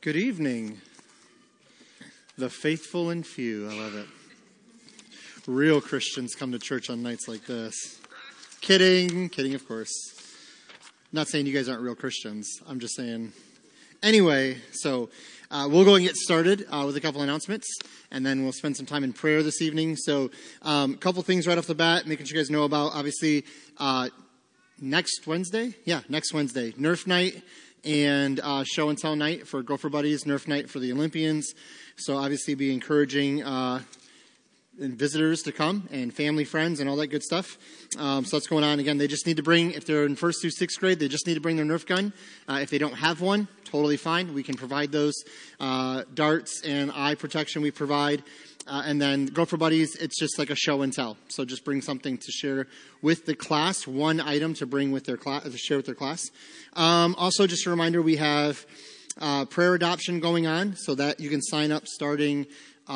Good evening. The faithful and few. I love it. Real Christians come to church on nights like this. Kidding, of course. Not saying you guys aren't real Christians. I'm just saying. Anyway, so we'll go and get started with a couple announcements, and then we'll spend some time in prayer this evening. So a couple things right off the bat, making sure you guys know about, obviously, next Wednesday, Nerf night and show and tell night for Gopher Buddies, Nerf night for the Olympians. So obviously be encouraging visitors to come and family, friends, and all that good stuff. So that's going on. Again, they just need to bring, if they're in 1st through 6th grade, they just need to bring their Nerf gun. If they don't have one, totally fine. We can provide those darts and eye protection we provide. And then Gopher Buddies, it's just like a show and tell. So just bring something to share with the class, one item to bring with their class, to share with their class. Also, just a reminder, we have prayer adoption going on, so that you can sign up starting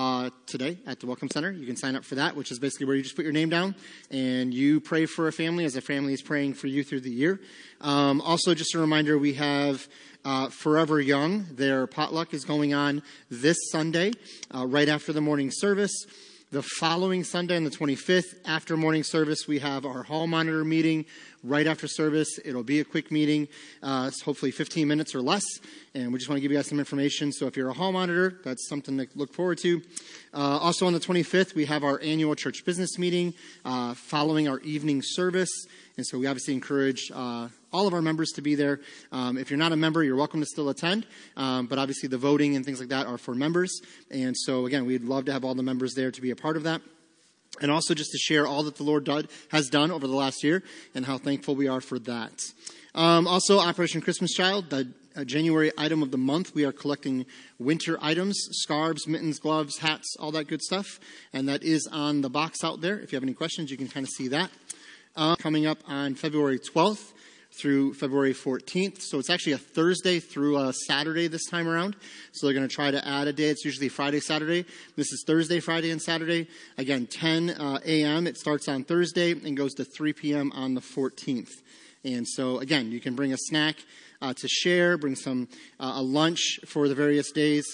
today at the Welcome Center. You can sign up for that, which is basically where you just put your name down and you pray for a family as a family is praying for you through the year. Also, just a reminder, we have Forever Young. Their potluck is going on this Sunday, right after the morning service. The following Sunday, on the 25th, after morning service, we have our hall monitor meeting right after service. It'll be a quick meeting. It's hopefully 15 minutes or less, and we just want to give you guys some information. So if you're a hall monitor, that's something to look forward to. Also on the 25th, we have our annual church business meeting following our evening service. And so we obviously encourage all of our members to be there. If you're not a member, you're welcome to still attend. But obviously the voting and things like that are for members. And so, again, we'd love to have all the members there to be a part of that. And also just to share all that the Lord has done over the last year and how thankful we are for that. Also, Operation Christmas Child, the January item of the month. We are collecting winter items, scarves, mittens, gloves, hats, all that good stuff. And that is on the box out there. If you have any questions, you can kind of see that. Coming up on February 12th through February 14th. So it's actually a Thursday through a Saturday this time around. So they're going to try to add a day. It's usually Friday, Saturday. This is Thursday, Friday, and Saturday. Again, 10 a.m. It starts on Thursday and goes to 3 p.m. on the 14th. And so, again, you can bring a snack to share, bring some a lunch for the various days.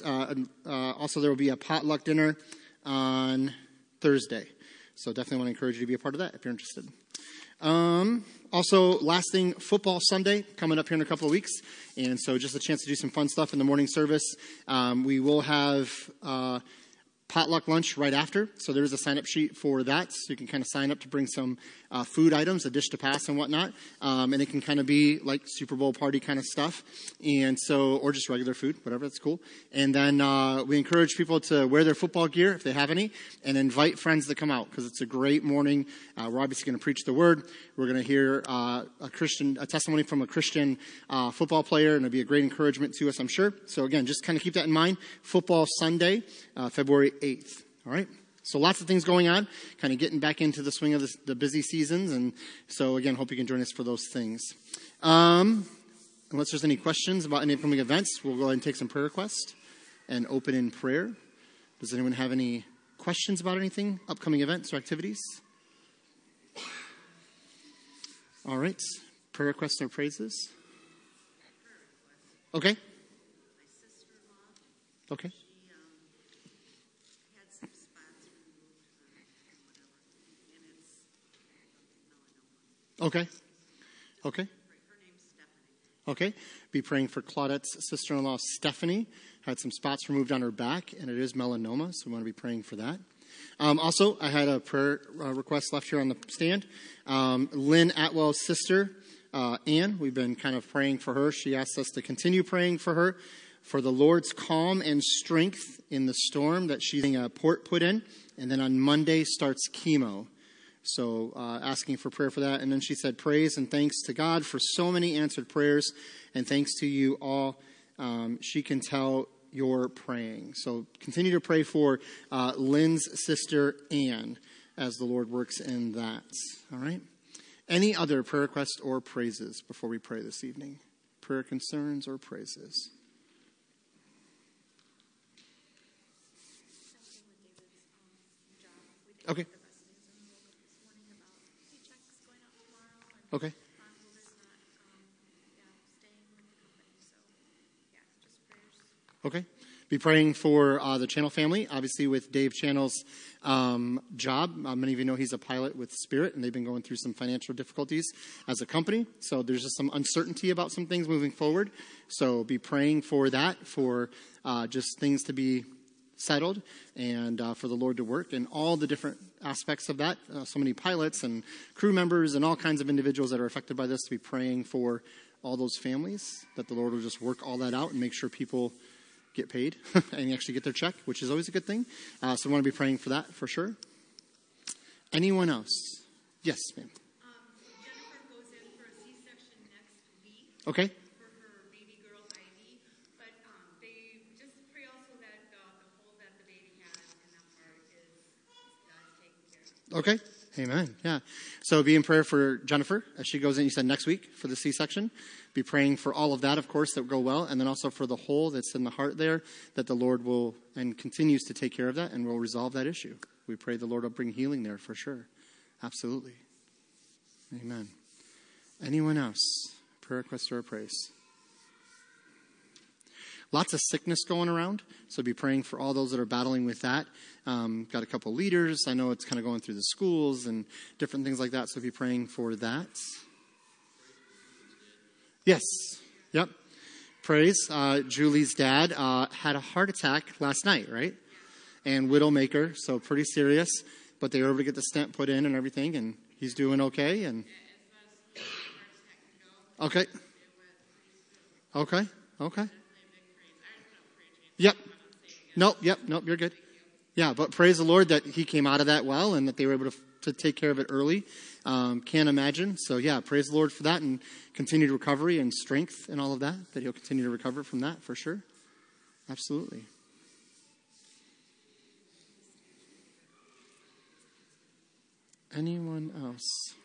Also, there will be a potluck dinner on Thursday. So definitely want to encourage you to be a part of that if you're interested. Also, last thing, football Sunday coming up here in a couple of weeks. And so just a chance to do some fun stuff in the morning service. We will have potluck lunch right after. So there is a sign-up sheet for that. So you can kind of sign up to bring some food items, a dish to pass and whatnot. And it can kind of be like Super Bowl party kind of stuff. And so, or just regular food, whatever, that's cool. And then we encourage people to wear their football gear if they have any and invite friends to come out because it's a great morning. We're obviously going to preach the word. We're going to hear a testimony from a Christian football player, and it'll be a great encouragement to us, I'm sure. So again, just kind of keep that in mind. Football Sunday, February 8th. All right. So lots of things going on, kind of getting back into the swing of the busy seasons. And so, again, hope you can join us for those things. Unless there's any questions about any upcoming events, we'll go ahead and take some prayer requests and open in prayer. Does anyone have any questions about anything, upcoming events or activities? All right. Prayer requests or praises? Okay. Okay. Okay. Okay. Her name's Stephanie. Okay. Be praying for Claudette's sister-in-law, Stephanie. Had some spots removed on her back, and it is melanoma, so we want to be praying for that. Also, I had a prayer request left here on the stand. Lynn Atwell's sister, Ann, we've been kind of praying for her. She asked us to continue praying for her, for the Lord's calm and strength in the storm that she's getting a port put in, and then on Monday starts chemo. So asking for prayer for that. And then she said, praise and thanks to God for so many answered prayers. And thanks to you all. She can tell you're praying. So continue to pray for Lynn's sister, Ann, as the Lord works in that. All right. Any other prayer requests or praises before we pray this evening? Prayer concerns or praises? Okay. Okay. Okay. Be praying for the Channel family, obviously with Dave Channel's job. Many of you know he's a pilot with Spirit, and they've been going through some financial difficulties as a company. So there's just some uncertainty about some things moving forward. So be praying for that, for just things to be settled and for the Lord to work and all the different aspects of that. So many pilots and crew members and all kinds of individuals that are affected by this, to be praying for all those families, that the Lord will just work all that out and make sure people get paid and actually get their check, which is always a good thing. So we want to be praying for that for sure. Anyone else? Yes, ma'am. Jennifer goes in for a C-section next week. Okay. For her baby girl Ivy. But they just pray also that the hole that the baby has in the heart is taken care of. Okay. Amen. Yeah. So be in prayer for Jennifer as she goes in, you said next week for the C-section. Be praying for all of that, of course, that will go well. And then also for the hole that's in the heart there, that the Lord will and continues to take care of that and will resolve that issue. We pray the Lord will bring healing there for sure. Absolutely. Amen. Anyone else? Prayer request or praise? Lots of sickness going around, so be praying for all those that are battling with that. Got a couple leaders. I know it's kind of going through the schools and different things like that, so be praying for that. Yes. Yep. Praise. Julie's dad had a heart attack last night, right? And widowmaker, so pretty serious. But they were able to get the stent put in and everything, and he's doing okay. And okay. Okay. Okay. Yep. Nope. You're good. Yeah, but praise the Lord that he came out of that well and that they were able to take care of it early. Can't imagine. So yeah, praise the Lord for that and continued recovery and strength and all of that, that he'll continue to recover from that for sure. Absolutely. Anyone else?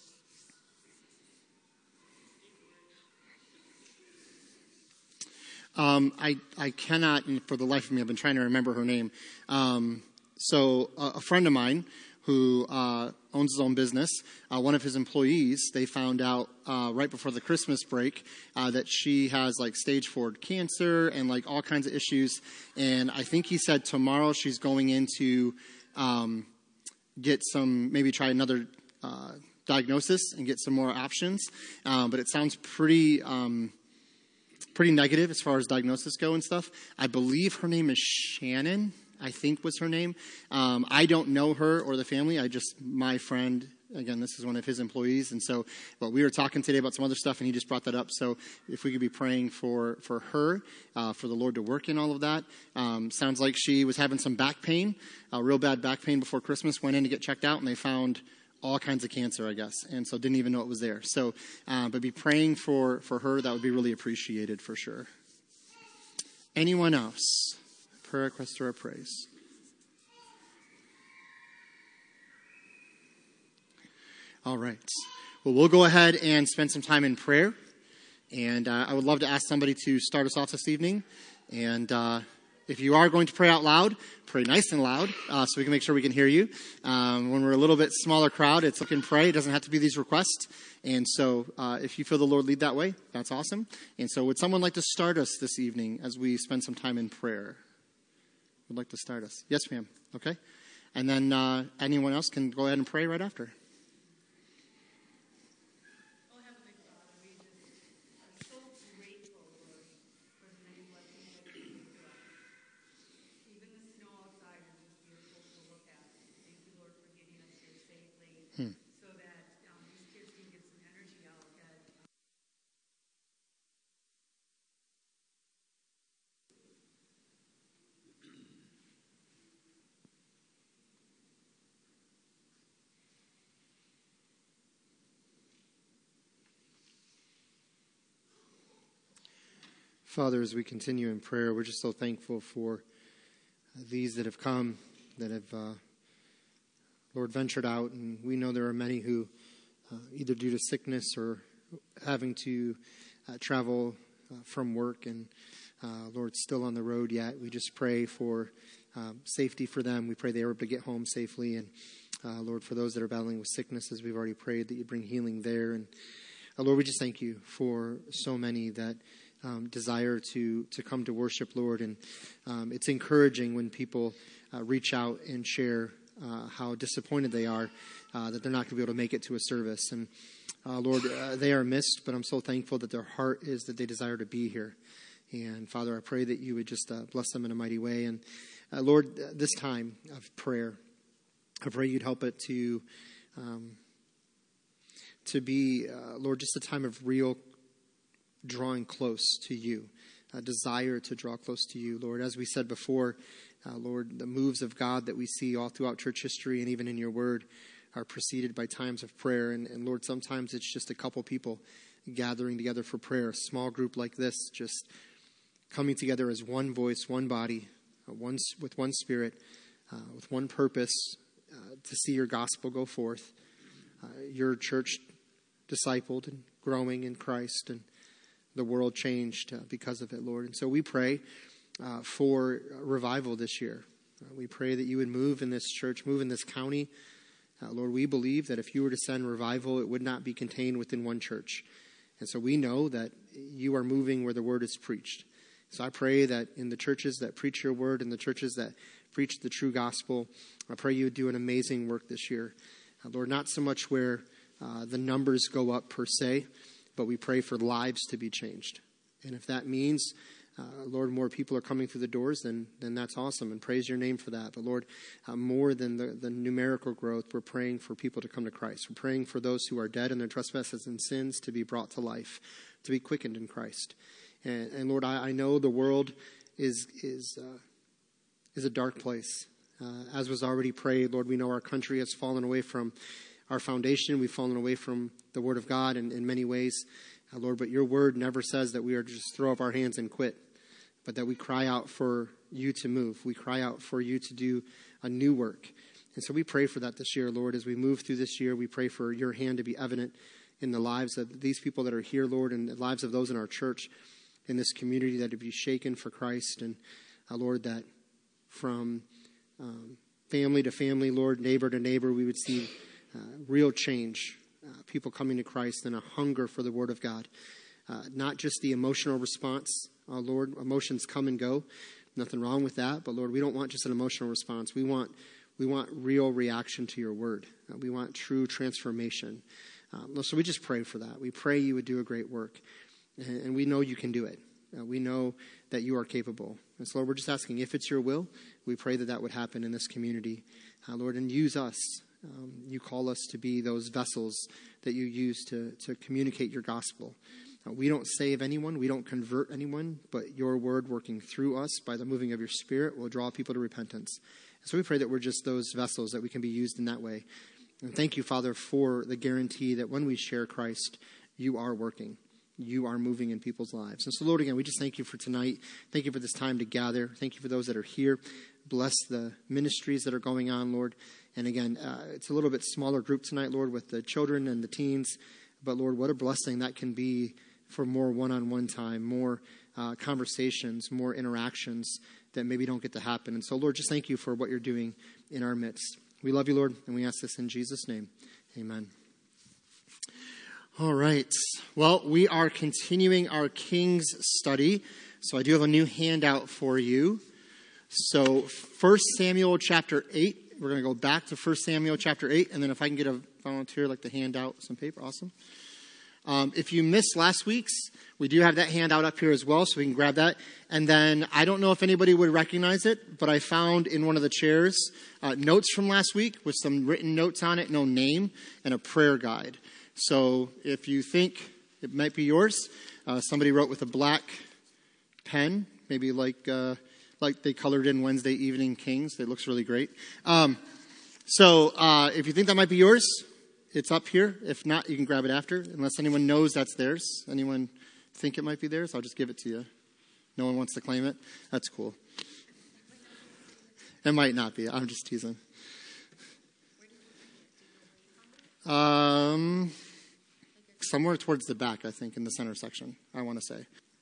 I cannot, and for the life of me, I've been trying to remember her name. So a friend of mine who owns his own business, one of his employees, they found out right before the Christmas break that she has like stage 4 cancer and like all kinds of issues. And I think he said tomorrow she's going in to get some, maybe try another diagnosis and get some more options. But it sounds pretty negative as far as diagnosis go and stuff. I believe her name is Shannon, I think was her name. I don't know her or the family. My friend, again, this is one of his employees. And so, but we were talking today about some other stuff and he just brought that up. So if we could be praying for her, for the Lord to work in all of that. Sounds like she was having some back pain, real bad back pain before Christmas, went in to get checked out and they found all kinds of cancer, I guess. And so didn't even know it was there. So, but be praying for her. That would be really appreciated for sure. Anyone else? Prayer request or a praise? All right. Well, we'll go ahead and spend some time in prayer. And I would love to ask somebody to start us off this evening. And if you are going to pray out loud, pray nice and loud so we can make sure we can hear you. When we're a little bit smaller crowd, it's look and pray. It doesn't have to be these requests. And so if you feel the Lord lead that way, that's awesome. And so would someone like to start us this evening as we spend some time in prayer? Would like to start us? Yes, ma'am. Okay. And then anyone else can go ahead and pray right after. Father, as we continue in prayer, we're just so thankful for these that have come, that have, Lord, ventured out. And we know there are many who, either due to sickness or having to travel from work and, Lord, still on the road yet. We just pray for safety for them. We pray they are able to get home safely. And, Lord, for those that are battling with sickness, as we've already prayed, that you bring healing there. And, Lord, we just thank you for so many that desire to come to worship, Lord. And it's encouraging when people reach out and share how disappointed they are that they're not going to be able to make it to a service. And Lord, they are missed, but I'm so thankful that their heart is that they desire to be here. And Father, I pray that you would just bless them in a mighty way. And Lord, this time of prayer, I pray you'd help it to be, Lord, just a time of real drawing close to you, a desire to draw close to you, Lord. As we said before, Lord, the moves of God that we see all throughout church history and even in your word are preceded by times of prayer. And Lord, sometimes it's just a couple people gathering together for prayer, a small group like this, just coming together as one voice, one body, with one spirit, with one purpose, to see your gospel go forth, your church discipled and growing in Christ, and the world changed because of it, Lord. And so we pray for revival this year. We pray that you would move in this church, move in this county. Lord, we believe that if you were to send revival, it would not be contained within one church. And so we know that you are moving where the word is preached. So I pray that in the churches that preach your word and the churches that preach the true gospel, I pray you would do an amazing work this year. Lord, not so much where the numbers go up per se, but we pray for lives to be changed. And if that means, Lord, more people are coming through the doors, then that's awesome, and praise your name for that. But Lord, more than the numerical growth, we're praying for people to come to Christ. We're praying for those who are dead in their trespasses and sins to be brought to life, to be quickened in Christ. And Lord, I know the world is a dark place. As was already prayed, Lord, we know our country has fallen away from our foundation. We've fallen away from the Word of God in many ways, Lord. But your Word never says that we are to just throw up our hands and quit, but that we cry out for you to move. We cry out for you to do a new work. And so we pray for that this year, Lord. As we move through this year, we pray for your hand to be evident in the lives of these people that are here, Lord, and the lives of those in our church, in this community, that to be shaken for Christ. And Lord, that from family to family, Lord, neighbor to neighbor, we would see real change, people coming to Christ, and a hunger for the Word of God. Not just the emotional response, Lord. Emotions come and go. Nothing wrong with that. But Lord, we don't want just an emotional response. We want real reaction to your Word. We want true transformation. So we just pray for that. We pray you would do a great work. And we know you can do it. We know that you are capable. And so, Lord, we're just asking, if it's your will, we pray that would happen in this community. Lord, and use us. You call us to be those vessels that you use to communicate your gospel. We don't save anyone. We don't convert anyone. But your word working through us by the moving of your Spirit will draw people to repentance. And so we pray that we're just those vessels, that we can be used in that way. And thank you, Father, for the guarantee that when we share Christ, you are working. You are moving in people's lives. And so, Lord, again, we just thank you for tonight. Thank you for this time to gather. Thank you for those that are here. Bless the ministries that are going on, Lord. And again, it's a little bit smaller group tonight, Lord, with the children and the teens. But, Lord, what a blessing that can be for more one-on-one time, more conversations, more interactions that maybe don't get to happen. And so, Lord, just thank you for what you're doing in our midst. We love you, Lord, and we ask this in Jesus' name. Amen. All right. Well, we are continuing our Kings study. So I do have a new handout for you. So 1 Samuel chapter 8. We're going to go back to 1 Samuel chapter 8. And then if I can get a volunteer like to hand out some paper, awesome. If you missed last week's, we do have that handout up here as well, so we can grab that. And then I don't know if anybody would recognize it, but I found in one of the chairs notes from last week with some written notes on it, no name, and a prayer guide. So if you think it might be yours, somebody wrote with a black pen, maybe like they colored in Wednesday Evening Kings. It looks really great. So if you think that might be yours, it's up here. If not, you can grab it after, unless anyone knows that's theirs. Anyone think it might be theirs? I'll just give it to you. No one wants to claim it? That's cool. It might not be. I'm just teasing. Somewhere towards the back, I think, in the center section, I want to say.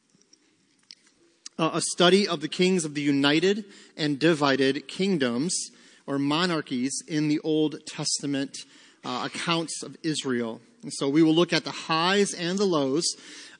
A study of the kings of the united and divided kingdoms or monarchies in the Old Testament accounts of Israel. And so we will look at the highs and the lows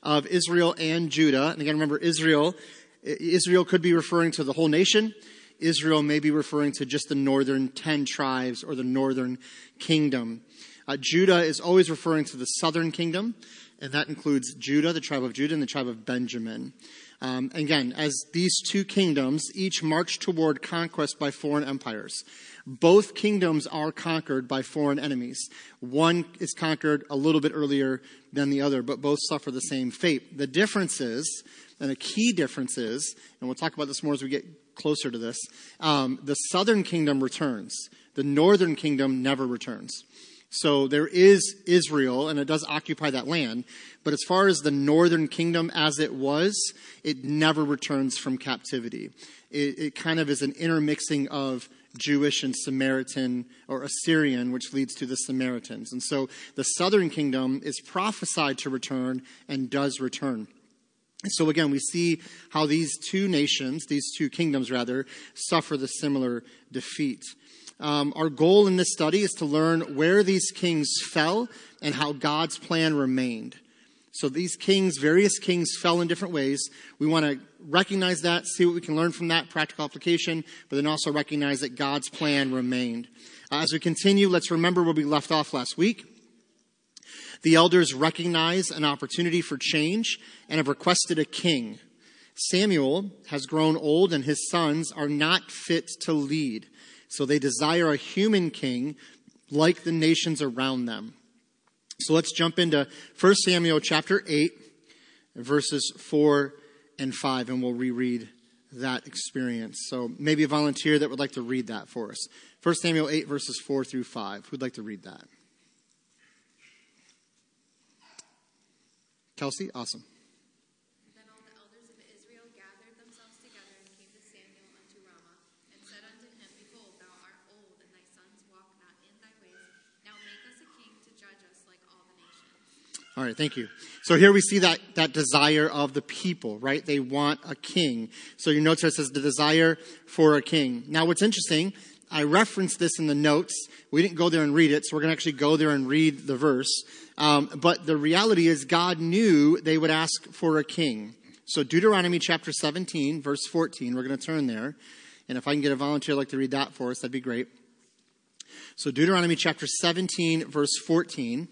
of Israel and Judah. And again, remember, Israel could be referring to the whole nation. Israel may be referring to just the northern 10 tribes or the northern kingdom. Judah is always referring to the southern kingdom, and that includes Judah, the tribe of Judah, and the tribe of Benjamin. Again, as these two kingdoms each march toward conquest by foreign empires, both kingdoms are conquered by foreign enemies. One is conquered a little bit earlier than the other, but both suffer the same fate. The difference is, and a key difference is, and we'll talk about this more as we get closer to this, the southern kingdom returns. The northern kingdom never returns. So there is Israel, and it does occupy that land. But as far as the northern kingdom as it was, it never returns from captivity. It kind of is an intermixing of Jewish and Samaritan or Assyrian, which leads to the Samaritans. And so the southern kingdom is prophesied to return and does return. And so again, we see how these two nations, these two kingdoms rather, suffer the similar defeat. Our goal in this study is to learn where these kings fell and how God's plan remained. So these kings, various kings, fell in different ways. We want to recognize that, see what we can learn from that, practical application, but then also recognize that God's plan remained. As we continue, let's remember where we left off last week. The elders recognize an opportunity for change and have requested a king. Samuel has grown old and his sons are not fit to lead. So they desire a human king like the nations around them. So let's jump into 1 Samuel chapter 8, verses 4 and 5, and we'll reread that experience. So maybe a volunteer that would like to read that for us. 1 Samuel 8, verses 4 through 5. Who'd like to read that? Kelsey? Awesome. Then all the elders of Israel gathered themselves together and came to Samuel unto Ramah, and said unto him, Behold, thou art old, and thy sons walk not in thy ways. Now make us a king to judge us like all the nations. All right, thank you. So here we see that desire of the people, right? They want a king. So your notes here says the desire for a king. Now what's interesting, I referenced this in the notes. We didn't go there and read it, so we're going to actually go there and read the verse. But the reality is God knew they would ask for a king. So Deuteronomy chapter 17, verse 14, we're going to turn there. And if I can get a volunteer like to read that for us, that'd be great. So Deuteronomy chapter 17, verse 14.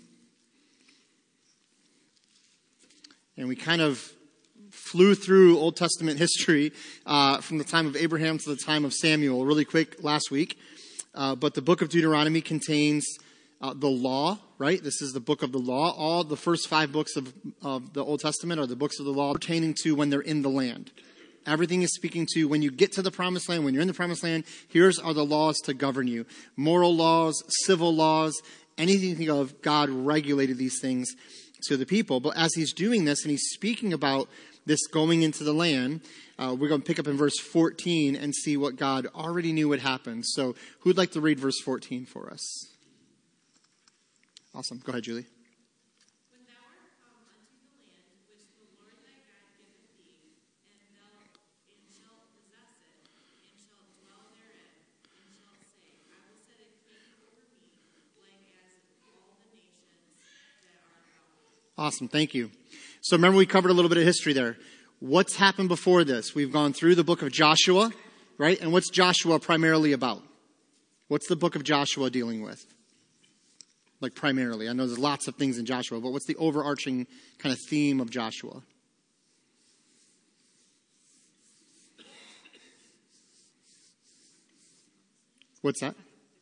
And we kind of flew through Old Testament history from the time of Abraham to the time of Samuel really quick last week. But the book of Deuteronomy contains the law, right? This is the book of the law. All the first 5 books of the Old Testament are the books of the law pertaining to when they're in the land. Everything is speaking to when you get to the promised land, when you're in the promised land, here's are the laws to govern you. Moral laws, civil laws, anything you think of, God regulated these things to the people. But as he's doing this and he's speaking about this going into the land, we're going to pick up in verse 14 and see what God already knew would happen. So who'd like to read verse 14 for us? Awesome. Go ahead, Julie. When thou art come unto the land which the Lord thy God giveth thee, and shalt possess it, and shalt dwell therein, and shalt say, I will set a king over me, like as all the nations that are about me. Awesome. Thank you. So remember we covered a little bit of history there. What's happened before this? We've gone through the book of Joshua, right? And what's Joshua primarily about? What's the book of Joshua dealing with? Like primarily. I know there's lots of things in Joshua, but what's the overarching kind of theme of Joshua? What's that?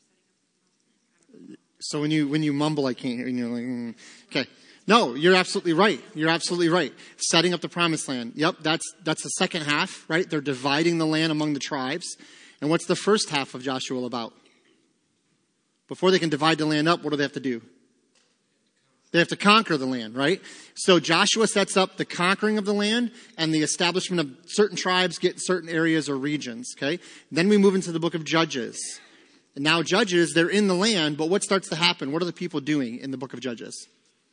So when you mumble, I can't hear you. Like, okay. No, you're absolutely right. You're absolutely right. Setting up the promised land. Yep, that's the second half, right? They're dividing the land among the tribes. And what's the first half of Joshua about? Before they can divide the land up, what do they have to do? They have to conquer the land, right? So Joshua sets up the conquering of the land and the establishment of certain tribes get certain areas or regions, okay? Then we move into the book of Judges. And now Judges, they're in the land, but what starts to happen? What are the people doing in the book of Judges?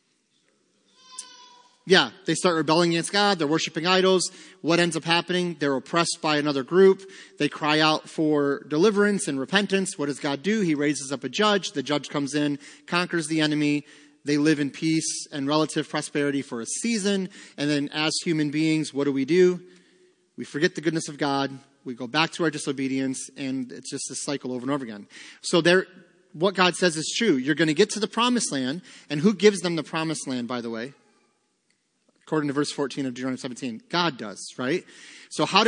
Yeah, they start rebelling against God. They're worshiping idols. What ends up happening? They're oppressed by another group. They cry out for deliverance and repentance. What does God do? He raises up a judge. The judge comes in, conquers the enemy. they live in peace and relative prosperity for a season. And then as human beings, what do? We forget the goodness of God. We go back to our disobedience, and it's just a cycle over and over again. So what God says is true. You're going to get to the promised land. And who gives them the promised land, by the way? According to verse 14 of Deuteronomy 17. God does, right? So how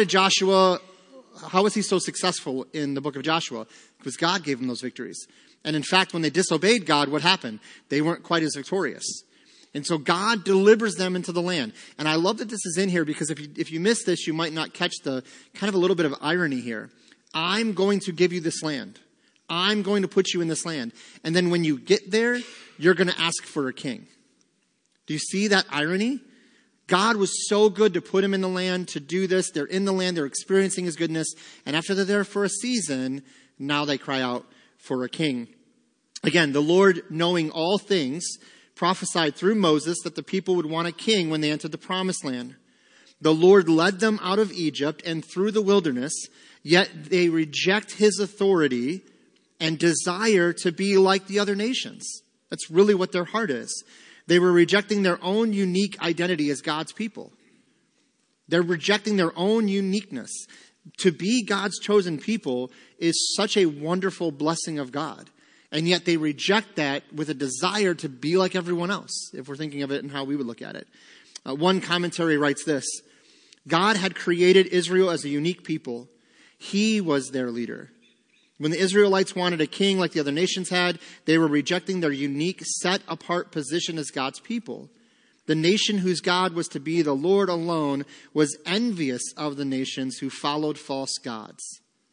was he so successful in the book of Joshua? Because God gave him those victories. And in fact, when they disobeyed God, what happened? They weren't quite as victorious. And so God delivers them into the land. And I love that this is in here, because if you miss this, you might not catch the kind of a little bit of irony here. I'm going to give you this land. I'm going to put you in this land. And then when you get there, you're going to ask for a king. Do you see that irony? God was so good to put him in the land, to do this. They're in the land. They're experiencing his goodness. And after they're there for a season, now they cry out for a king. Again, the Lord, knowing all things, prophesied through Moses that the people would want a king when they entered the promised land. The Lord led them out of Egypt and through the wilderness, yet they reject his authority and desire to be like the other nations. That's really what their heart is. They were rejecting their own unique identity as God's people. They're rejecting their own uniqueness. To be God's chosen people is such a wonderful blessing of God. And yet they reject that with a desire to be like everyone else, if we're thinking of it and how we would look at it. One commentary writes this: God had created Israel as a unique people. He was their leader. When the Israelites wanted a king like the other nations had, they were rejecting their unique, set-apart position as God's people. The nation whose God was to be the Lord alone was envious of the nations who followed false gods.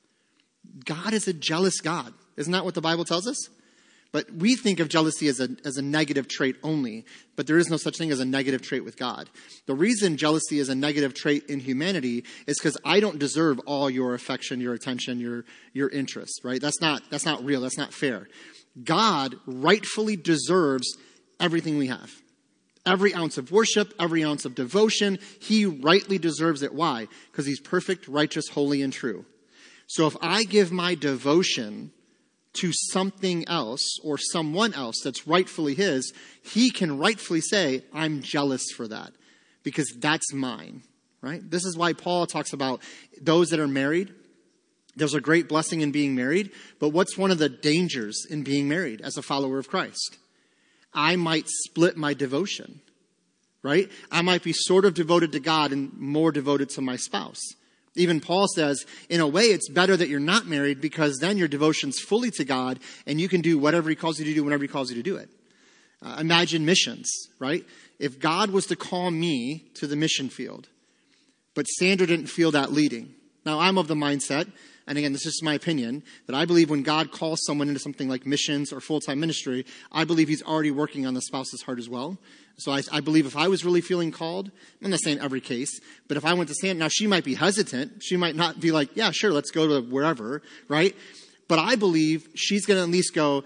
God is a jealous God. Isn't that what the Bible tells us? But we think of jealousy as a negative trait only. But there is no such thing as a negative trait with God. The reason jealousy is a negative trait in humanity is because I don't deserve all your affection, your attention, your interest, right? That's not real. That's not fair. God rightfully deserves everything we have. Every ounce of worship, every ounce of devotion, he rightly deserves it. Why? Because he's perfect, righteous, holy, and true. So if I give my devotion to something else or someone else that's rightfully his, he can rightfully say, I'm jealous for that because that's mine, right? This is why Paul talks about those that are married. There's a great blessing in being married, but what's one of the dangers in being married as a follower of Christ? I might split my devotion, right? I might be sort of devoted to God and more devoted to my spouse. Even Paul says, in a way, it's better that you're not married because then your devotion's fully to God and you can do whatever he calls you to do whenever he calls you to do it. Imagine missions, right? If God was to call me to the mission field, but Sandra didn't feel that leading. Now, I'm of the mindset, and again, this is just my opinion, that I believe when God calls someone into something like missions or full-time ministry, I believe he's already working on the spouse's heart as well. So I believe if I was really feeling called, I'm not saying every case, but if I went to Sandra, now she might be hesitant. She might not be like, yeah, sure, let's go to wherever, right? But I believe she's going to at least go,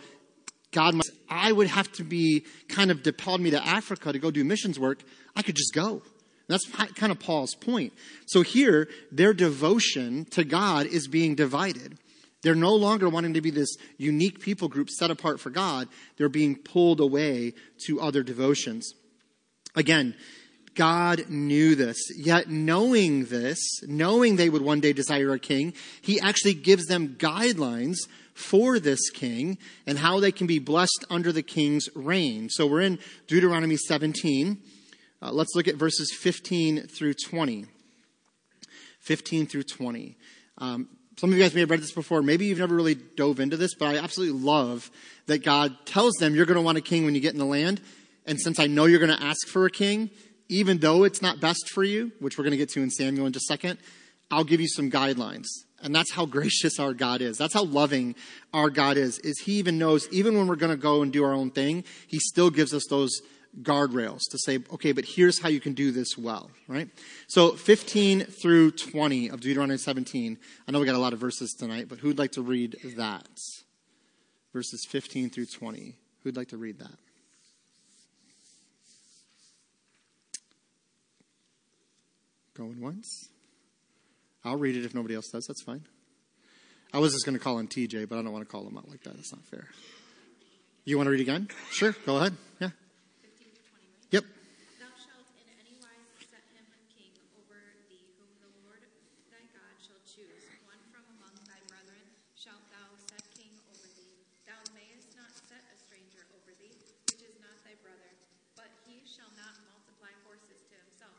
I would have to be kind of called me to Africa to go do missions work. I could just go. That's kind of Paul's point. So here, their devotion to God is being divided. They're no longer wanting to be this unique people group set apart for God. They're being pulled away to other devotions. Again, God knew this. Yet knowing this, knowing they would one day desire a king, he actually gives them guidelines for this king and how they can be blessed under the king's reign. So we're in Deuteronomy 17. Let's look at verses 15 through 20. 15 through 20. Some of you guys may have read this before. Maybe you've never really dove into this, but I absolutely love that God tells them you're going to want a king when you get in the land. And since I know you're going to ask for a king, even though it's not best for you, which we're going to get to in Samuel in just a second, I'll give you some guidelines. And that's how gracious our God is. That's how loving our God is he even knows, even when we're going to go and do our own thing, he still gives us those guardrails to say, okay, but here's how you can do this well, right? So 15 through 20 of Deuteronomy 17. I know we got a lot of verses tonight, but who'd like to read that? Verses 15 through 20. Who'd like to read that? Going once? I'll read it if nobody else does. That's fine. I was just going to call him TJ, but I don't want to call him out like that. That's not fair. You want to read again? Sure. Go ahead. Yeah. Yep. Thou shalt in any wise set him king over thee, whom the Lord thy God shall choose. One from among thy brethren shalt thou set king over thee. Thou mayest not set a stranger over thee, which is not thy brother, but he shall not multiply horses to himself.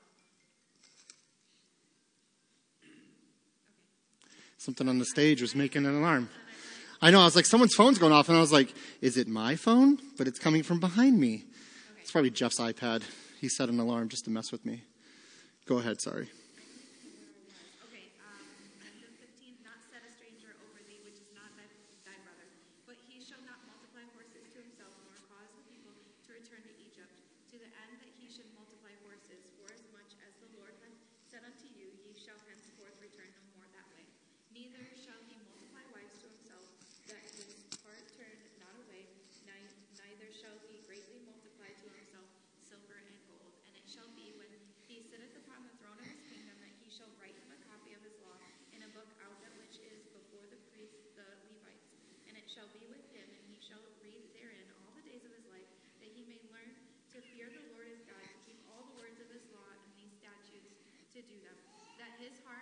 Something on the stage was making an alarm. I know, I was like, someone's phone's going off, and I was like, is it my phone? But it's coming from behind me. It's probably Jeff's iPad. He set an alarm just to mess with me. Go ahead, sorry. Okay, and then 15, not set a stranger over thee, which is not thy brother, but he shall not multiply horses to himself, nor cause the people to return to Egypt, to the end that he should multiply horses, forasmuch as the Lord hath said unto you, ye shall henceforth return no more that way. Neither shall he multiply wives to himself, that his heart turn not away, neither shall he greatly multiply to himself silver and gold. And it shall be, when he sitteth upon the throne of his kingdom, that he shall write him a copy of his law in a book out that which is before the priests the Levites. And it shall be with him, and he shall read therein all the days of his life, that he may learn to fear the Lord his God, to keep all the words of his law and these statutes, to do them, that his heart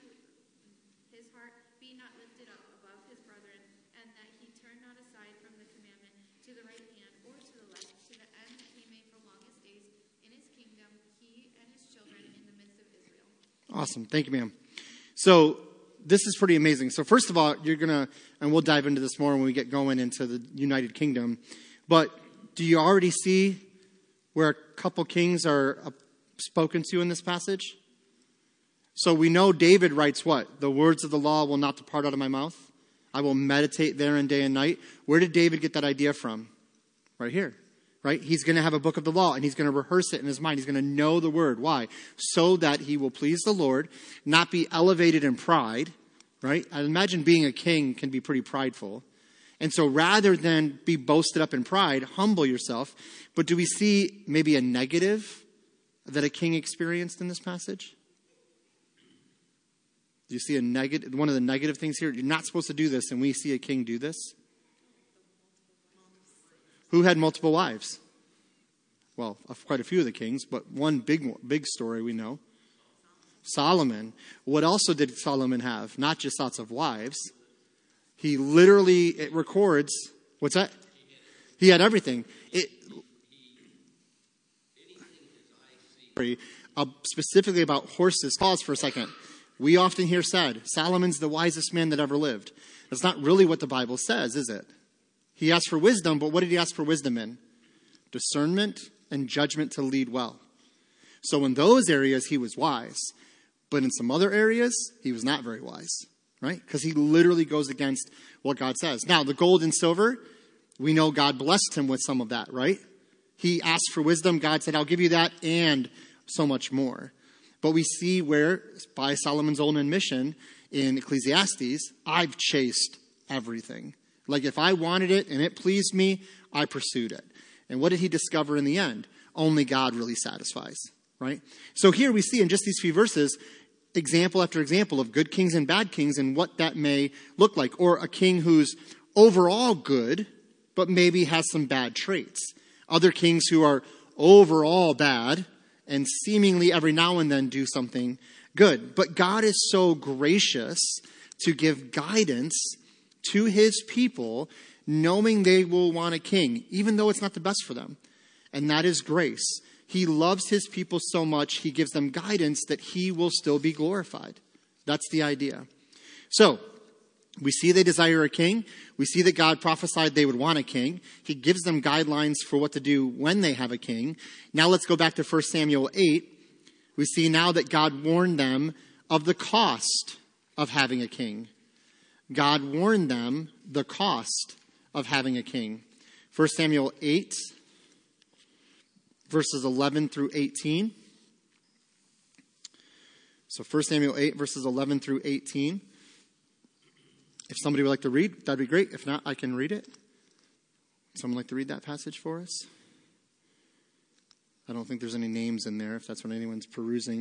be not lifted up above his brethren, and that he turn not aside from the commandment to the right hand or to the left, to the end that he may prolong his days in his kingdom, he and his children in the midst of Israel. Awesome. Thank you, ma'am. So this is pretty amazing. So first of all, you're going to, and we'll dive into this more when we get going into the United Kingdom, but do you already see where a couple kings are spoken to in this passage? So we know David writes what? The words of the law will not depart out of my mouth. I will meditate therein day and night. Where did David get that idea from? Right here, right? He's going to have a book of the law, and he's going to rehearse it in his mind. He's going to know the word. Why? So that he will please the Lord, not be elevated in pride, right? I imagine being a king can be pretty prideful. And so rather than be boasted up in pride, humble yourself. But do we see maybe a negative that a king experienced in this passage? Do you see a negative? One of the negative things here, you're not supposed to do this, and we see a king do this. Who had multiple wives? Well, quite a few of the kings, but one big story we know. Solomon. What also did Solomon have? Not just lots of wives. He literally, it records, what's that? He had everything. Specifically about horses. Pause for a second. We often hear said, Solomon's the wisest man that ever lived. That's not really what the Bible says, is it? He asked for wisdom, but what did he ask for wisdom in? Discernment and judgment to lead well. So in those areas, he was wise. But in some other areas, he was not very wise, right? Because he literally goes against what God says. Now, the gold and silver, we know God blessed him with some of that, right? He asked for wisdom. God said, I'll give you that and so much more. But we see where, by Solomon's own admission in Ecclesiastes, I've chased everything. Like if I wanted it and it pleased me, I pursued it. And what did he discover in the end? Only God really satisfies, right? So here we see in just these few verses, example after example of good kings and bad kings and what that may look like. Or a king who's overall good, but maybe has some bad traits. Other kings who are overall bad, and seemingly every now and then do something good. But God is so gracious to give guidance to his people, knowing they will want a king, even though it's not the best for them. And that is grace. He loves his people so much, he gives them guidance that he will still be glorified. That's the idea. So, we see they desire a king. We see that God prophesied they would want a king. He gives them guidelines for what to do when they have a king. Now let's go back to 1 Samuel 8. We see now that God warned them of the cost of having a king. God warned them the cost of having a king. 1 Samuel 8, verses 11 through 18. So 1 Samuel 8, verses 11 through 18. If somebody would like to read, that'd be great. If not, I can read it. Someone like to read that passage for us? I don't think there's any names in there, if that's what anyone's perusing.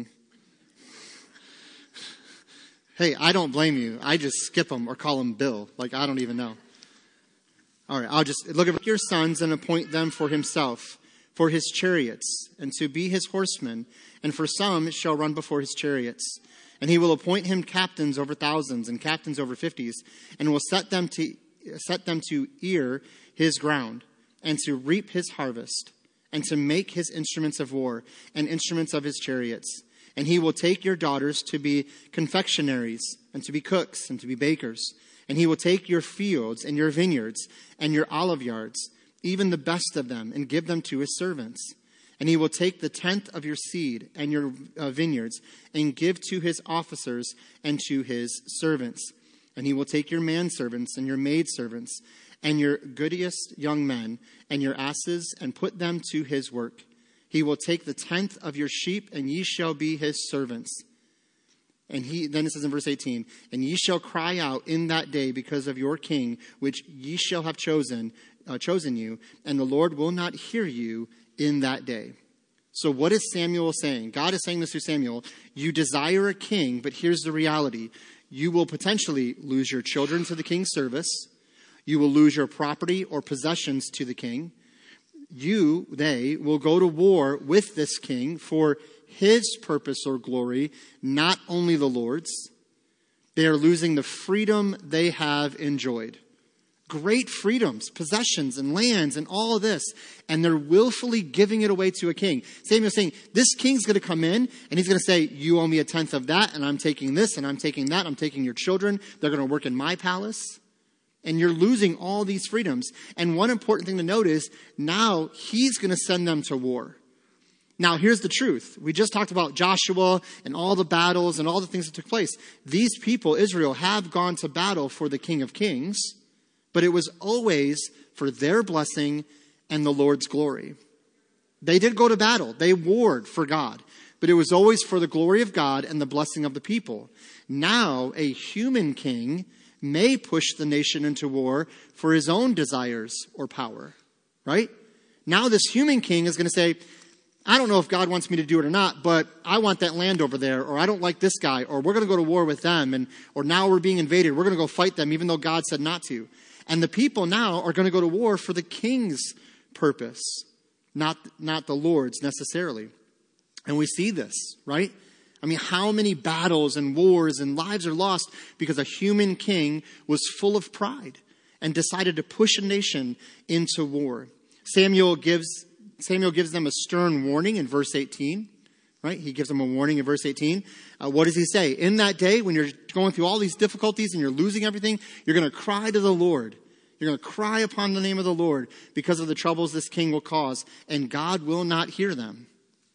Hey, I don't blame you. I just skip them or call him Bill. Like, I don't even know. All right, I'll just look at your sons and appoint them for himself for his chariots, and to be his horsemen, and for some shall run before his chariots. And he will appoint him captains over thousands, and captains over 50s, and will set them to ear his ground, and to reap his harvest, and to make his instruments of war, and instruments of his chariots. And he will take your daughters to be confectionaries, and to be cooks, and to be bakers. And he will take your fields, and your vineyards, and your olive yards, even the best of them, and give them to his servants. And he will take the tenth of your seed and your vineyards, and give to his officers and to his servants. And he will take your manservants and your maidservants, and your goodiest young men, and your asses, and put them to his work. He will take the tenth of your sheep, and ye shall be his servants. And then it says in verse 18, and ye shall cry out in that day because of your king, which ye shall have chosen you, and the Lord will not hear you in that day. So what is Samuel saying? God is saying this through Samuel. You desire a king, but here's the reality. You will potentially lose your children to the king's service. You will lose your property or possessions to the king. They will go to war with this king for his purpose or glory, not only the Lord's. They are losing the freedom they have enjoyed. Great freedoms, possessions and lands and all of this. And they're willfully giving it away to a king. Samuel's saying, this king's going to come in and he's going to say, you owe me a tenth of that, and I'm taking this, and I'm taking that. I'm taking your children. They're going to work in my palace. And you're losing all these freedoms. And one important thing to note is now he's going to send them to war. Now, here's the truth. We just talked about Joshua and all the battles and all the things that took place. These people, Israel, have gone to battle for the King of Kings, but it was always for their blessing and the Lord's glory. They did go to battle. They warred for God, but it was always for the glory of God and the blessing of the people. Now, a human king may push the nation into war for his own desires or power, right? Now this human king is going to say, I don't know if God wants me to do it or not, but I want that land over there, or I don't like this guy, or we're going to go to war with them, or now we're being invaded. We're going to go fight them even though God said not to. And the people now are going to go to war for the king's purpose, not the Lord's necessarily. And we see this, right? I mean, how many battles and wars and lives are lost because a human king was full of pride and decided to push a nation into war. Samuel gives them a stern warning in verse 18, right? He gives them a warning in verse 18. What does he say? In that day, when you're going through all these difficulties and you're losing everything, you're going to cry to the Lord. You're going to cry upon the name of the Lord because of the troubles this king will cause, and God will not hear them.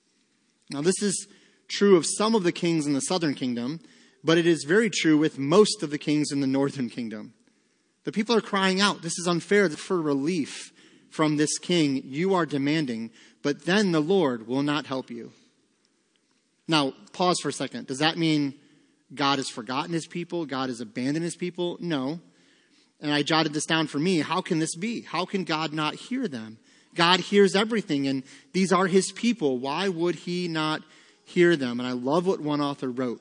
Now, this is true of some of the kings in the southern kingdom, but it is very true with most of the kings in the northern kingdom. The people are crying out, this is unfair, for relief from this king you are demanding, but then the Lord will not help you. Now, pause for a second. Does that mean God has forgotten his people? God has abandoned his people? No. And I jotted this down for me. How can this be? How can God not hear them? God hears everything, and these are his people. Why would he not hear them? And I love what one author wrote.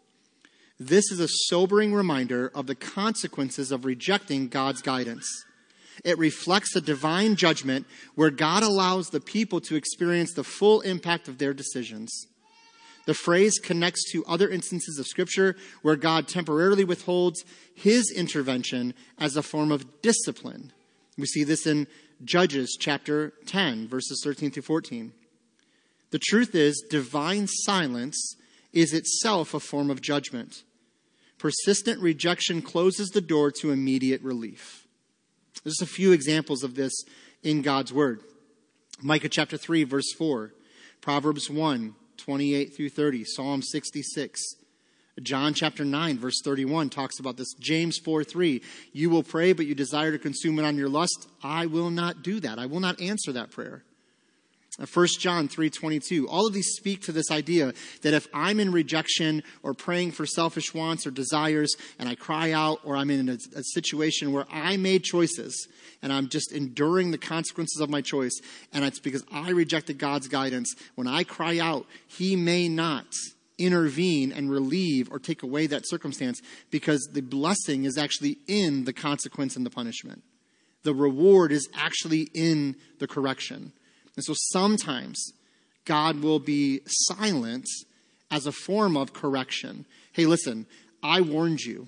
This is a sobering reminder of the consequences of rejecting God's guidance. It reflects a divine judgment where God allows the people to experience the full impact of their decisions. The phrase connects to other instances of Scripture where God temporarily withholds his intervention as a form of discipline. We see this in Judges chapter 10, verses 13 through 14. The truth is, divine silence is itself a form of judgment. Persistent rejection closes the door to immediate relief. There's a few examples of this in God's word. Micah chapter 3, verse 4. Proverbs 1, 28 through 30. Psalm 66. John chapter 9, verse 31 talks about this. James 4:3. You will pray, but you desire to consume it on your lust. I will not do that. I will not answer that prayer. 1 John 3:22. All of these speak to this idea that if I'm in rejection or praying for selfish wants or desires and I cry out, or I'm in a situation where I made choices and I'm just enduring the consequences of my choice, and it's because I rejected God's guidance, when I cry out, he may not intervene and relieve or take away that circumstance, because the blessing is actually in the consequence and the punishment. The reward is actually in the correction. And so sometimes God will be silent as a form of correction. Hey, listen, I warned you.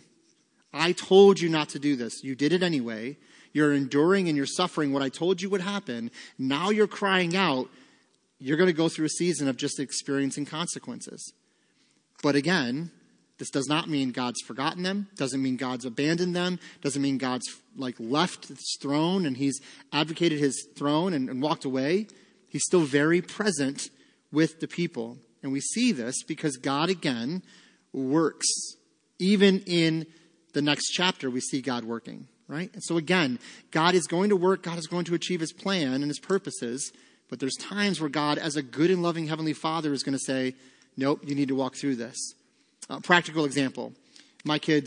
I told you not to do this. You did it anyway. You're enduring and you're suffering what I told you would happen. Now you're crying out. You're going to go through a season of just experiencing consequences. But again, this does not mean God's forgotten them. Doesn't mean God's abandoned them. Doesn't mean God's left his throne and he's advocated his throne and walked away. He's still very present with the people. And we see this because God, again, works. Even in the next chapter, we see God working, right? And so again, God is going to work. God is going to achieve his plan and his purposes. But there's times where God, as a good and loving Heavenly Father, is going to say, nope, you need to walk through this. Practical example. My kids,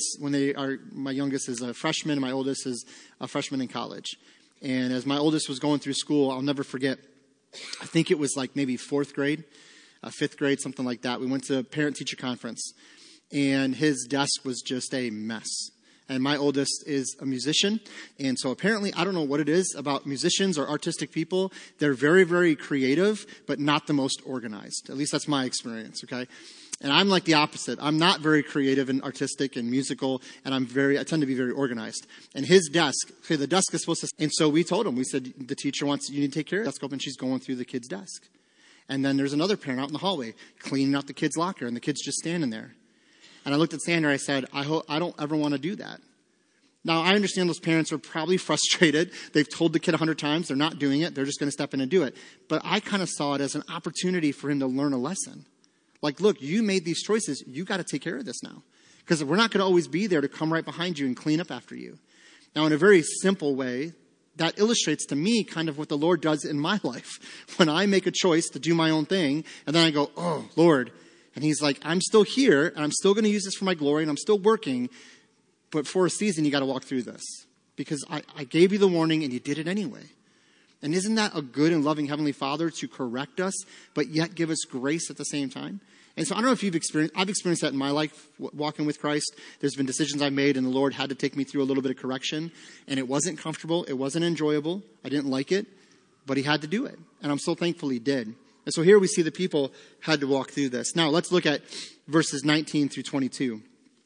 my youngest is a freshman and my oldest is a freshman in college. And as my oldest was going through school, I'll never forget, I think it was maybe 4th grade, 5th grade, something like that. We went to a parent-teacher conference, and his desk was just a mess. And my oldest is a musician, and so apparently, I don't know what it is about musicians or artistic people. They're very, very creative, but not the most organized. At least that's my experience, okay? And I'm like the opposite. I'm not very creative and artistic and musical, and I tend to be very organized. And his desk, the desk is supposed to, and so we told him, we said, the teacher wants you to take care of the desk, and she's going through the kid's desk. And then there's another parent out in the hallway cleaning out the kid's locker, and the kid's just standing there. And I looked at Sandra, I said, I don't ever want to do that. Now, I understand those parents are probably frustrated. They've told the kid 100 times they're not doing it. They're just going to step in and do it. But I kind of saw it as an opportunity for him to learn a lesson. Look, you made these choices. You got to take care of this now. Because we're not going to always be there to come right behind you and clean up after you. Now, in a very simple way, that illustrates to me kind of what the Lord does in my life. When I make a choice to do my own thing, and then I go, oh, Lord. And he's like, I'm still here, and I'm still going to use this for my glory, and I'm still working. But for a season, you got to walk through this. Because I gave you the warning, and you did it anyway. And isn't that a good and loving Heavenly Father to correct us, but yet give us grace at the same time? And so I don't know if I've experienced that in my life, walking with Christ. There's been decisions I made, and the Lord had to take me through a little bit of correction. And it wasn't comfortable. It wasn't enjoyable. I didn't like it. But he had to do it. And I'm so thankful he did. And so here we see the people had to walk through this. Now let's look at verses 19 through 22.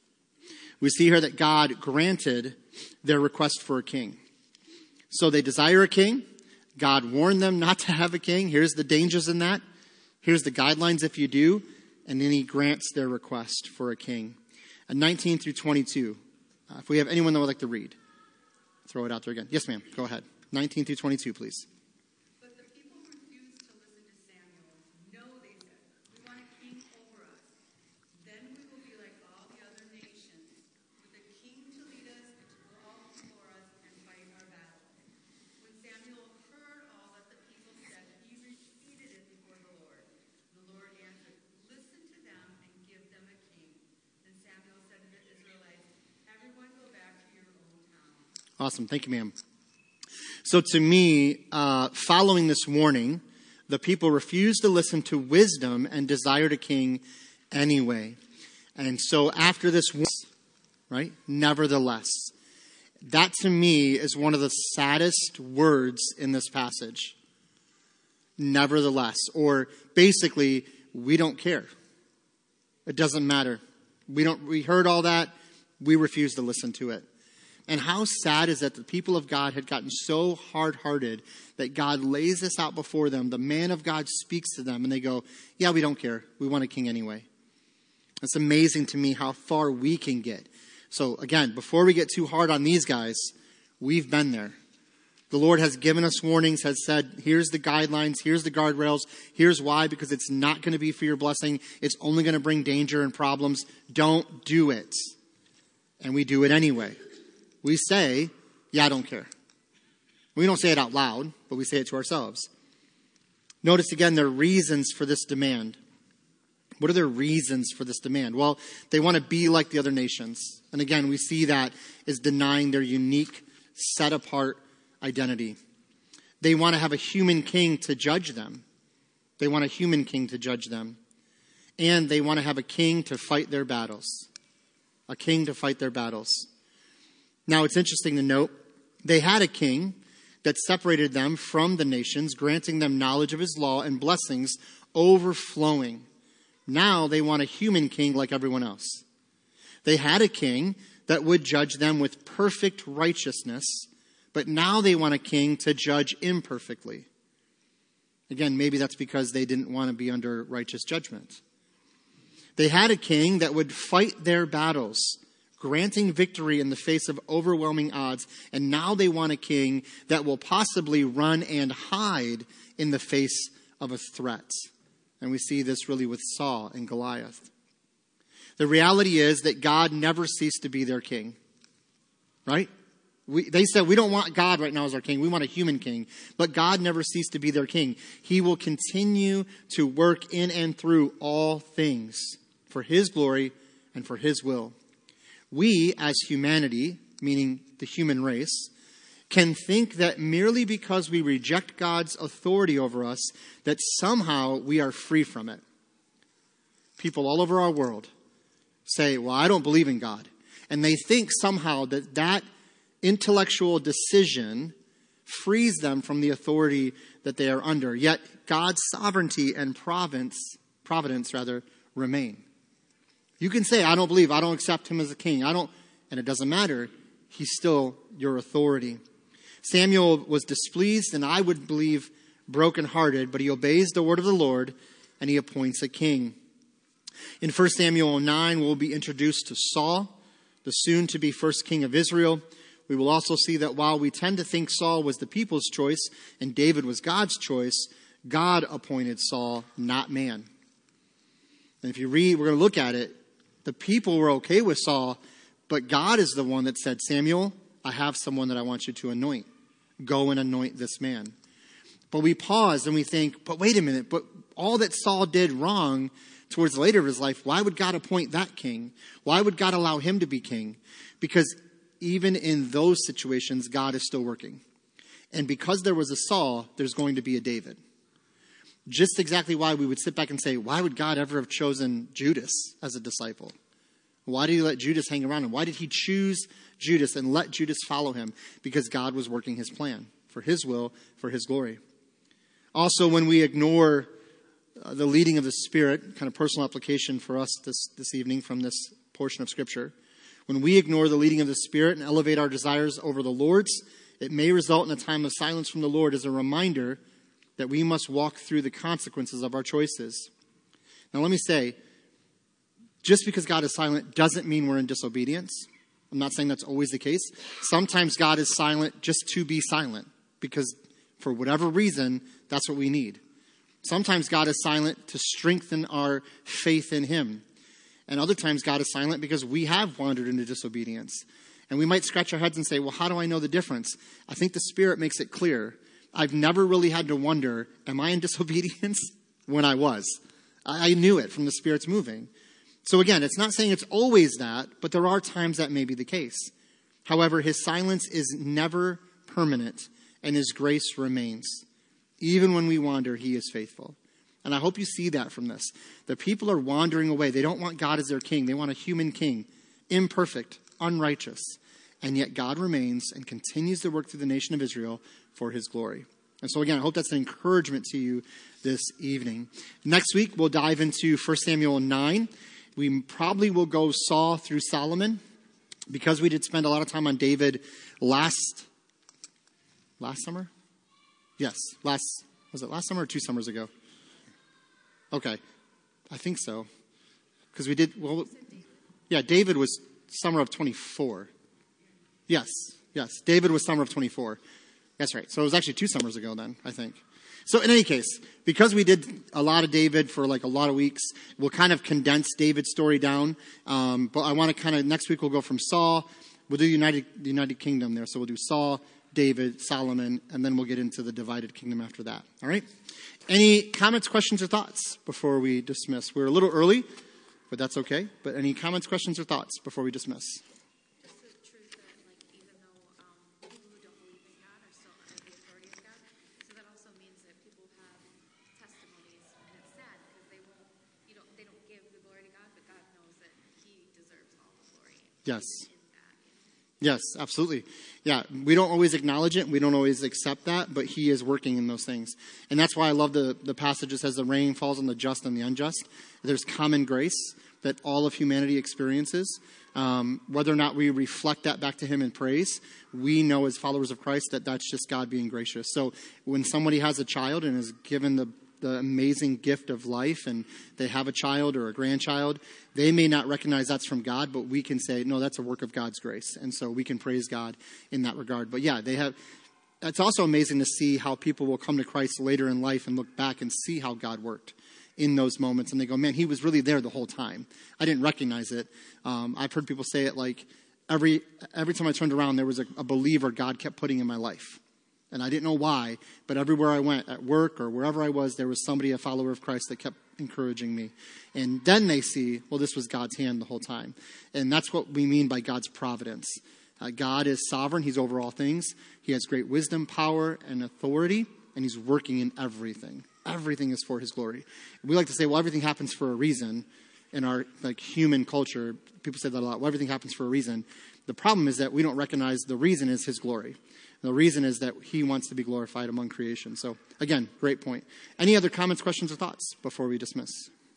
We see here that God granted their request for a king. So they desire a king. God warned them not to have a king. Here's the dangers in that. Here's the guidelines if you do. And then he grants their request for a king. 19 through 22. If we have anyone that would like to read, throw it out there again. Yes, ma'am. Go ahead. 19 through 22, please. But the people refused to listen to Samuel. No, they said, we want a king over us. Then we will be like all the other nations, with a king to lead us and to go out before us and fight our battle. When Samuel heard all that the people said, he repeated it before the Lord. The Lord answered, listen to them and give them a king. Then Samuel said to the Israelites, everyone go back to your own town. Awesome. Thank you, ma'am. So to me, following this warning, the people refused to listen to wisdom and desired a king anyway. And so after this, right, nevertheless, that to me is one of the saddest words in this passage. Nevertheless, or basically, we don't care. It doesn't matter. We heard all that. We refuse to listen to it. And how sad is that the people of God had gotten so hard-hearted that God lays this out before them. The man of God speaks to them and they go, yeah, we don't care. We want a king anyway. It's amazing to me how far we can get. So again, before we get too hard on these guys, we've been there. The Lord has given us warnings, has said, here's the guidelines, here's the guardrails, here's why, because it's not going to be for your blessing. It's only going to bring danger and problems. Don't do it. And we do it anyway. We say, yeah, I don't care. We don't say it out loud, but we say it to ourselves. Notice again their reasons for this demand. What are their reasons for this demand? Well, they want to be like the other nations. And again, we see that as denying their unique, set-apart identity. They want to have a human king to judge them. They want a human king to judge them. And they want to have a king to fight their battles. A king to fight their battles. Now, it's interesting to note, they had a king. that separated them from the nations, granting them knowledge of his law and blessings overflowing. Now they want a human king like everyone else. They had a king that would judge them with perfect righteousness, but now they want a king to judge imperfectly. Again, maybe that's because they didn't want to be under righteous judgment. They had a king that would fight their battles, granting victory in the face of overwhelming odds. And now they want a king that will possibly run and hide in the face of a threat. And we see this really with Saul and Goliath. The reality is that God never ceased to be their king. Right? They said, we don't want God right now as our king. We want a human king. But God never ceased to be their king. He will continue to work in and through all things for his glory and for his will. We, as humanity, meaning the human race, can think that merely because we reject God's authority over us, that somehow we are free from it. People all over our world say, well, I don't believe in God. And they think somehow that intellectual decision frees them from the authority that they are under. Yet God's sovereignty and providence remain. You can say, I don't believe, I don't accept him as a king. And it doesn't matter. He's still your authority. Samuel was displeased and I would believe brokenhearted, but he obeys the word of the Lord and he appoints a king. In 1 Samuel 9, we'll be introduced to Saul, the soon-to-be first king of Israel. We will also see that while we tend to think Saul was the people's choice and David was God's choice, God appointed Saul, not man. And if you read, we're going to look at it, the people were okay with Saul, but God is the one that said, Samuel, I have someone that I want you to anoint. Go and anoint this man. But we pause and we think, but wait a minute, but all that Saul did wrong towards the later of his life, why would God appoint that king? Why would God allow him to be king? Because even in those situations, God is still working. And because there was a Saul, there's going to be a David. Just exactly why we would sit back and say, why would God ever have chosen Judas as a disciple? Why did he let Judas hang around him? Why did he choose Judas and let Judas follow him? Because God was working his plan for his will, for his glory. Also, when we ignore the leading of the Spirit, kind of personal application for us this evening from this portion of Scripture, when we ignore the leading of the Spirit and elevate our desires over the Lord's, it may result in a time of silence from the Lord as a reminder that we must walk through the consequences of our choices. Now let me say, just because God is silent doesn't mean we're in disobedience. I'm not saying that's always the case. Sometimes God is silent just to be silent because for whatever reason, that's what we need. Sometimes God is silent to strengthen our faith in him. And other times God is silent because we have wandered into disobedience. And we might scratch our heads and say, well, how do I know the difference? I think the Spirit makes it clear. I've never really had to wonder, am I in disobedience? When I was. I knew it from the Spirit's moving. So again, it's not saying it's always that, but there are times that may be the case. However, his silence is never permanent and his grace remains. Even when we wander, he is faithful. And I hope you see that from this. The people are wandering away. They don't want God as their king. They want a human king, imperfect, unrighteous. And yet God remains and continues to work through the nation of Israel for his glory. And so again, I hope that's an encouragement to you this evening. Next week, we'll dive into 1 Samuel 9. We probably will go Saul through Solomon because we did spend a lot of time on David last summer? Yes, was it last summer or 2 summers ago? Okay, I think so. Because we did, David was summer of 24. Yes, David was summer of 24. That's right. So it was actually 2 summers ago then, I think. So in any case, because we did a lot of David for like a lot of weeks, we'll kind of condense David's story down. But I want to kind of, next week we'll go from Saul. We'll do the United Kingdom there. So we'll do Saul, David, Solomon, and then we'll get into the divided kingdom after that. All right? Any comments, questions, or thoughts before we dismiss? We're a little early, but that's okay. But any comments, questions, or thoughts before we dismiss? Just the truth that, like, even though people who don't believe in God are still under the authority of God, so that also means that people have testimonies, and it's sad because they don't give the glory to God, but God knows that He deserves all the glory. Yes. In that, Yes, absolutely. Yeah, we don't always acknowledge it. We don't always accept that, but he is working in those things. And that's why I love the passage that says the rain falls on the just and the unjust. There's common grace that all of humanity experiences. Whether or not we reflect that back to him in praise, we know as followers of Christ that that's just God being gracious. So when somebody has a child and is given the amazing gift of life and they have a child or a grandchild, they may not recognize that's from God, but we can say, no, that's a work of God's grace. And so we can praise God in that regard. But yeah, it's also amazing to see how people will come to Christ later in life and look back and see how God worked in those moments. And they go, man, he was really there the whole time. I didn't recognize it. I've heard people say it like every time I turned around, there was a believer God kept putting in my life. And I didn't know why, but everywhere I went, at work or wherever I was, there was somebody, a follower of Christ, that kept encouraging me. And then they see, well, this was God's hand the whole time. And that's what we mean by God's providence. God is sovereign. He's over all things. He has great wisdom, power, and authority, and he's working in everything. Everything is for his glory. We like to say, well, everything happens for a reason. In our human culture, people say that a lot. Well, everything happens for a reason. The problem is that we don't recognize the reason is his glory. The reason is that he wants to be glorified among creation. So, again, great point. Any other comments, questions, or thoughts before we dismiss?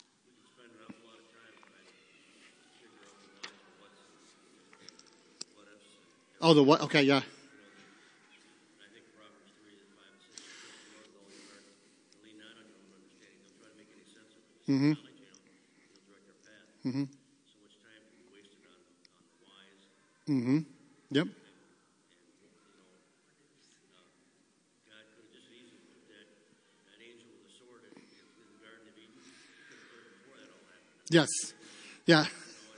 Oh, the what? Okay, yeah. Mm-hmm. Mm-hmm. Mm-hmm. Yep. Yes. Yeah.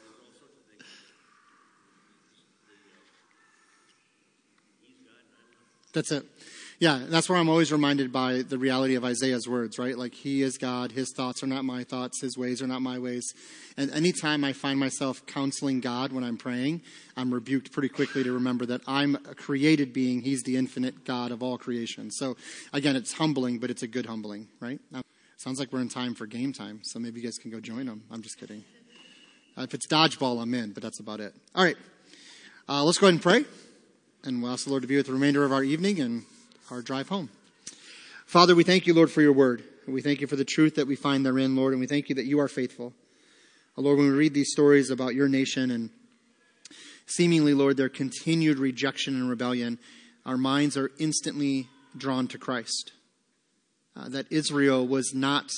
That's it. Yeah, that's where I'm always reminded by the reality of Isaiah's words, right? Like, he is God, his thoughts are not my thoughts, his ways are not my ways. And anytime I find myself counseling God when I'm praying, I'm rebuked pretty quickly to remember that I'm a created being, he's the infinite God of all creation. So, again, it's humbling, but it's a good humbling, right? Sounds like we're in time for game time, so maybe you guys can go join them. I'm just kidding. If it's dodgeball, I'm in, but that's about it. All right, let's go ahead and pray, and we'll ask the Lord to be with the remainder of our evening and our drive home. Father, we thank you, Lord, for your word. And we thank you for the truth that we find therein, Lord, and we thank you that you are faithful. Lord, when we read these stories about your nation and seemingly, Lord, their continued rejection and rebellion, our minds are instantly drawn to Christ. That Israel was not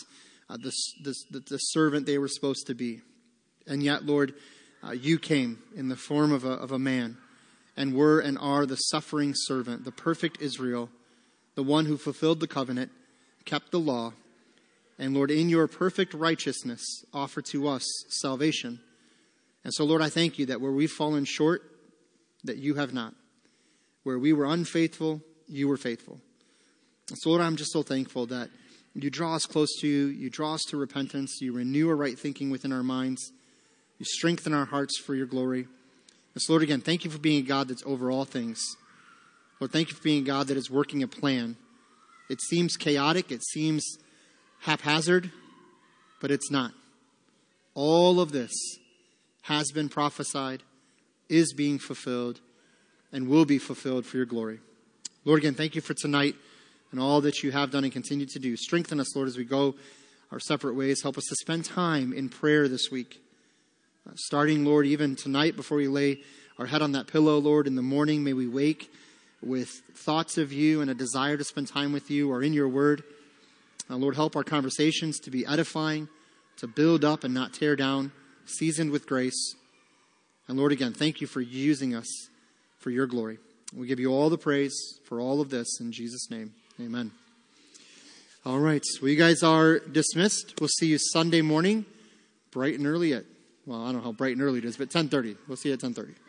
the servant they were supposed to be. And yet, Lord, you came in the form of a man and were and are the suffering servant, the perfect Israel, the one who fulfilled the covenant, kept the law, and Lord, in your perfect righteousness, offer to us salvation. And so, Lord, I thank you that where we've fallen short, that you have not. Where we were unfaithful, you were faithful. And so, Lord, I'm just so thankful that you draw us close to you, you draw us to repentance, you renew a right thinking within our minds, you strengthen our hearts for your glory. And so, Lord, again, thank you for being a God that's over all things. Lord, thank you for being a God that is working a plan. It seems chaotic, it seems haphazard, but it's not. All of this has been prophesied, is being fulfilled, and will be fulfilled for your glory. Lord, again, thank you for tonight and all that you have done and continue to do. Strengthen us, Lord, as we go our separate ways. Help us to spend time in prayer this week. Starting, Lord, even tonight before we lay our head on that pillow, Lord, in the morning, may we wake with thoughts of you and a desire to spend time with you or in your word. Lord, help our conversations to be edifying, to build up and not tear down, seasoned with grace. And Lord, again, thank you for using us for your glory. We give you all the praise for all of this in Jesus' name. Amen. All right. Well, you guys are dismissed. We'll see you Sunday morning, bright and early at, well, I don't know how bright and early it is, but 10:30. We'll see you at 10:30.